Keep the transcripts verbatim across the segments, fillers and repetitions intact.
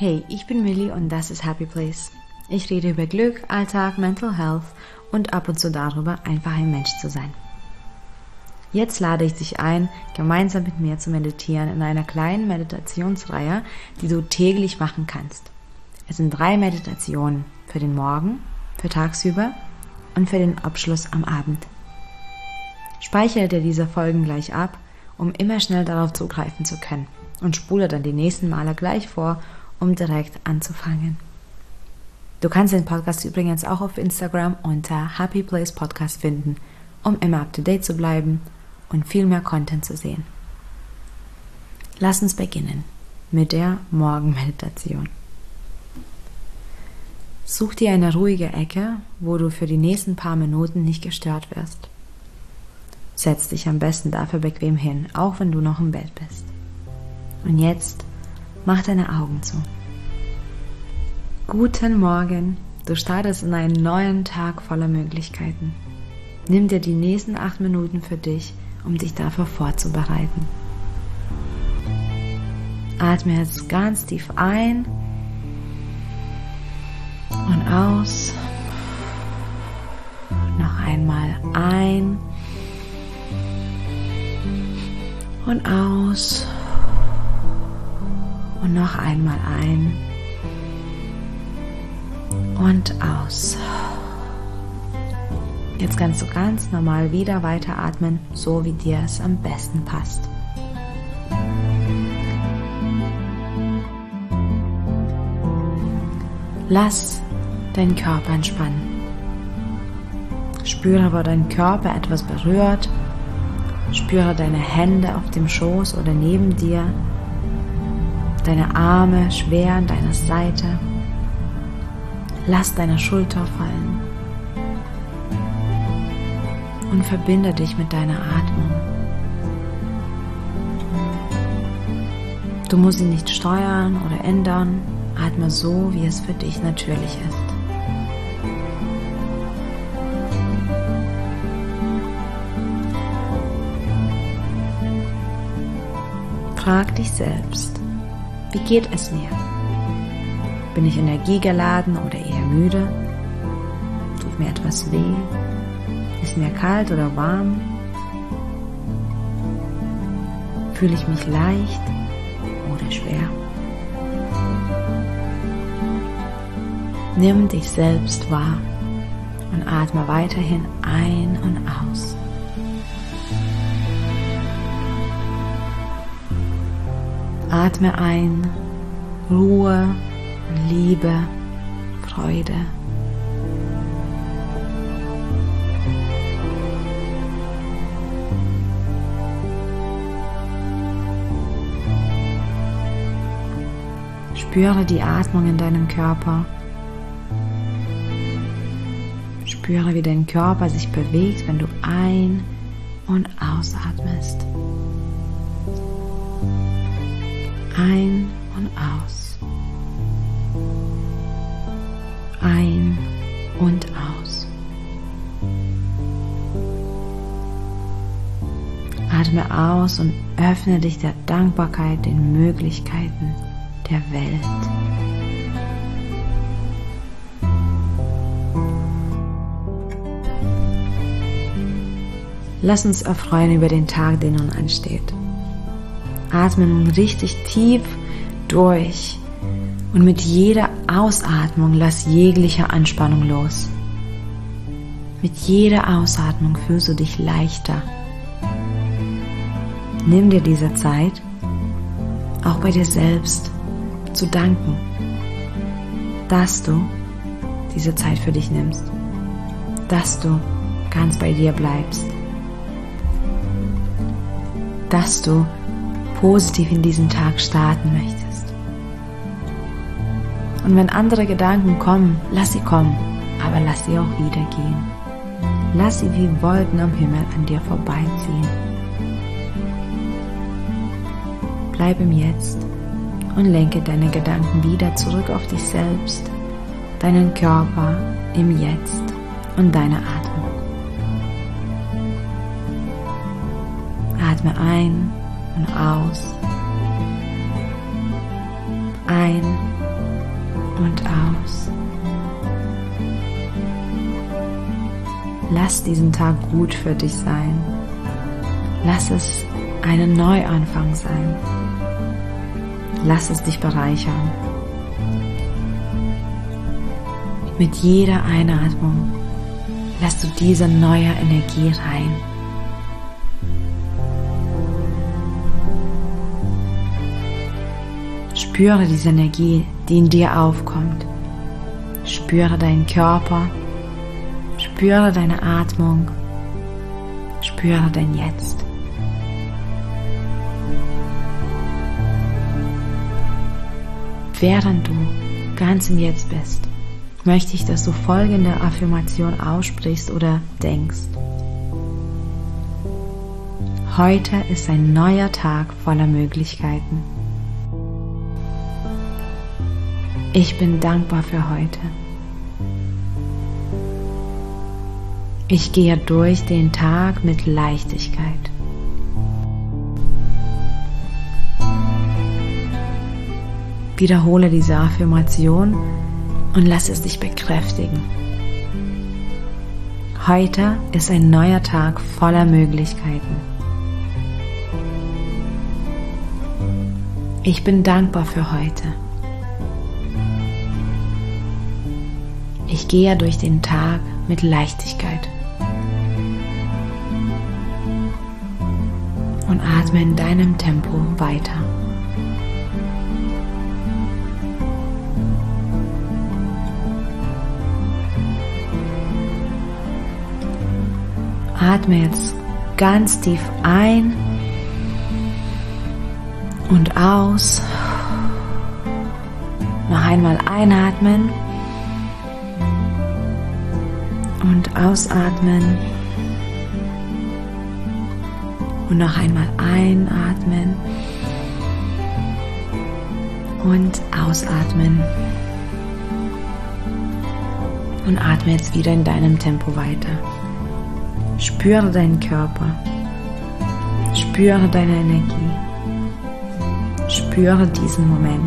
Hey, ich bin Millie und das ist Happy Place. Ich rede über Glück, Alltag, Mental Health und ab und zu darüber, einfach ein Mensch zu sein. Jetzt lade ich dich ein, gemeinsam mit mir zu meditieren in einer kleinen Meditationsreihe, die du täglich machen kannst. Es sind drei Meditationen für den Morgen, für tagsüber und für den Abschluss am Abend. Speichere dir diese Folgen gleich ab, um immer schnell darauf zugreifen zu können und spule dann die nächsten Male gleich vor, um direkt anzufangen. Du kannst den Podcast übrigens auch auf Instagram unter Happy Place Podcast finden, um immer up to date zu bleiben und viel mehr Content zu sehen. Lass uns beginnen mit der Morgenmeditation. Such dir eine ruhige Ecke, wo du für die nächsten paar Minuten nicht gestört wirst. Setz dich am besten dafür bequem hin, auch wenn du noch im Bett bist. Und jetzt mach deine Augen zu. Guten Morgen, du startest in einen neuen Tag voller Möglichkeiten. Nimm dir die nächsten acht Minuten für dich, um dich dafür vorzubereiten. Atme jetzt ganz tief ein und aus. Noch einmal ein und aus. Und noch einmal ein und aus. Jetzt kannst du ganz normal wieder weiteratmen, so wie dir es am besten passt. Lass deinen Körper entspannen. Spüre, wo dein Körper etwas berührt. Spüre deine Hände auf dem Schoß oder neben dir. Deine Arme schwer an deiner Seite. Lass deine Schulter fallen. Und verbinde dich mit deiner Atmung. Du musst sie nicht steuern oder ändern. Atme so, wie es für dich natürlich ist. Frag dich selbst, wie geht es mir? Bin ich energiegeladen oder eher müde? Tut mir etwas weh? Ist mir kalt oder warm? Fühle ich mich leicht oder schwer? Nimm dich selbst wahr und atme weiterhin ein und aus. Atme ein, Ruhe, Liebe, Freude. Spüre die Atmung in deinem Körper. Spüre, wie dein Körper sich bewegt, wenn du ein- und ausatmest. Ein und aus. Ein und aus. Atme aus und öffne dich der Dankbarkeit, den Möglichkeiten der Welt. Lass uns erfreuen über den Tag, der nun ansteht. Atme nun richtig tief durch und mit jeder Ausatmung lass jegliche Anspannung los. Mit jeder Ausatmung fühlst du dich leichter. Nimm dir diese Zeit, auch bei dir selbst zu danken, dass du diese Zeit für dich nimmst, dass du ganz bei dir bleibst, dass du positiv in diesen Tag starten möchtest. Und wenn andere Gedanken kommen, lass sie kommen, aber lass sie auch wieder gehen. Lass sie wie Wolken am Himmel an dir vorbeiziehen. Bleib im Jetzt und lenke deine Gedanken wieder zurück auf dich selbst, deinen Körper im Jetzt und deine Atmung. Atme ein und aus. Ein und aus. Lass diesen Tag gut für dich sein. Lass es einen Neuanfang sein. Lass es dich bereichern. Mit jeder Einatmung lässt du diese neue Energie rein. Spüre diese Energie, die in dir aufkommt. Spüre deinen Körper. Spüre deine Atmung. Spüre dein Jetzt. Während du ganz im Jetzt bist, möchte ich, dass du folgende Affirmation aussprichst oder denkst. Heute ist ein neuer Tag voller Möglichkeiten. Ich bin dankbar für heute. Ich gehe durch den Tag mit Leichtigkeit. Wiederhole diese Affirmation und lass es dich bekräftigen. Heute ist ein neuer Tag voller Möglichkeiten. Ich bin dankbar für heute. Ich gehe durch den Tag mit Leichtigkeit. Und atme in deinem Tempo weiter. Atme jetzt ganz tief ein und aus. Noch einmal einatmen und ausatmen. Und noch einmal einatmen und ausatmen. Und atme jetzt wieder in deinem Tempo weiter. Spüre deinen Körper. Spüre deine Energie. Spüre diesen Moment.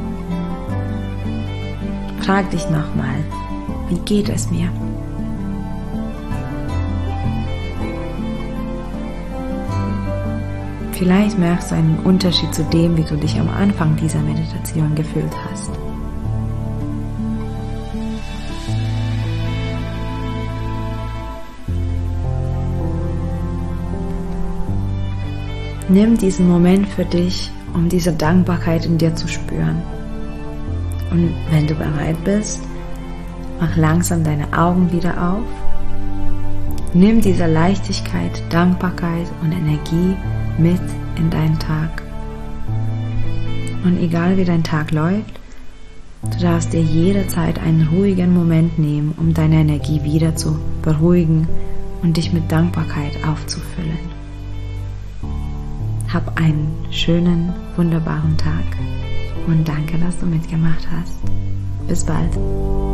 Frag dich nochmal, wie geht es mir? Vielleicht merkst du einen Unterschied zu dem, wie du dich am Anfang dieser Meditation gefühlt hast. Nimm diesen Moment für dich, um diese Dankbarkeit in dir zu spüren. Und wenn du bereit bist, mach langsam deine Augen wieder auf. Nimm diese Leichtigkeit, Dankbarkeit und Energie mit in deinen Tag. Und egal wie dein Tag läuft, du darfst dir jederzeit einen ruhigen Moment nehmen, um deine Energie wieder zu beruhigen und dich mit Dankbarkeit aufzufüllen. Hab einen schönen, wunderbaren Tag und danke, dass du mitgemacht hast. Bis bald.